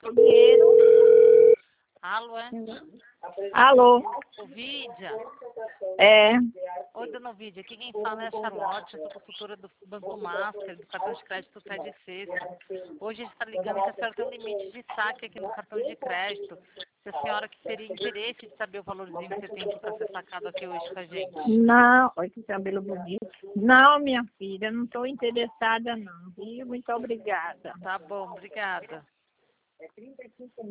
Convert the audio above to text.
dinheiro. Alô, é? Alô? Ovidia? É. Oi, dona Ovidia. Aqui quem fala é a Charlotte, eu sou consultora do Banco Master, do cartão de crédito Pé de Sexta. Hoje a gente está ligando que a senhora tem um limite de saque aqui no cartão de crédito. Se a senhora que teria interesse de saber o valorzinho que você tem aqui para ser sacado aqui hoje com a gente. Não, olha que cabelo bonito. Não, minha filha, não estou interessada não, viu? Muito obrigada. Tá bom, obrigada.